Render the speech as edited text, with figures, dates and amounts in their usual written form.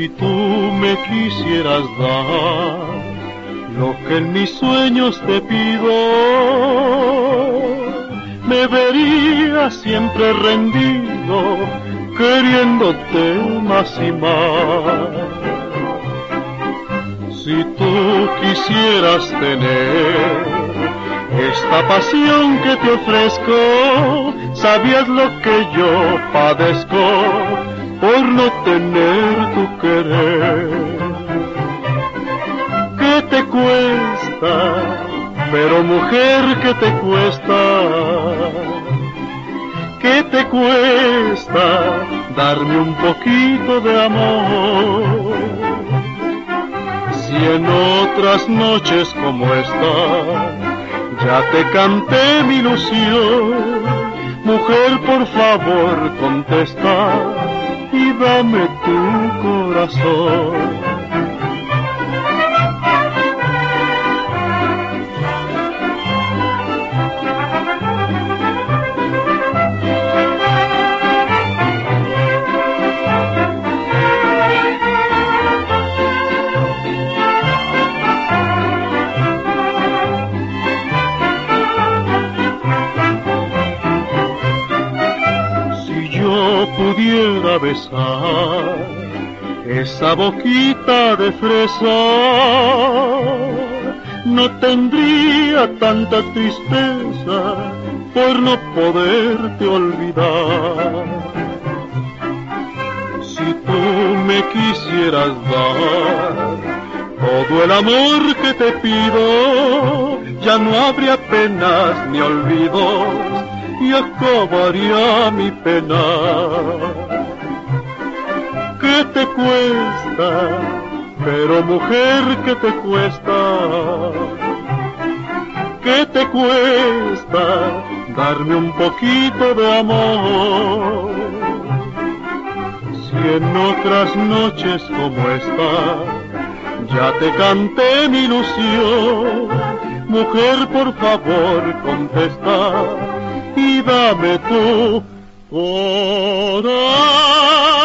Si tú me quisieras dar lo que en mis sueños te pido, me vería siempre rendido, queriéndote más y más. Si tú quisieras tener esta pasión que te ofrezco, sabías lo que yo padezco por no tener tu querer. ¿Qué te cuesta? Pero mujer, ¿qué te cuesta? ¿Qué te cuesta darme un poquito de amor? Si en otras noches como esta ya te canté mi ilusión, mujer, por favor contesta y dame tu corazón. Pudiera besar esa boquita de fresa, no tendría tanta tristeza por no poderte olvidar. Si tú me quisieras dar todo el amor que te pido, ya no habría penas ni olvidos y acabaría mi pena. ¿Qué te cuesta? Pero mujer, ¿qué te cuesta? ¿Qué te cuesta darme un poquito de amor? Si en otras noches como esta ya te canté mi ilusión, mujer, por favor contesta y dame tu corazón.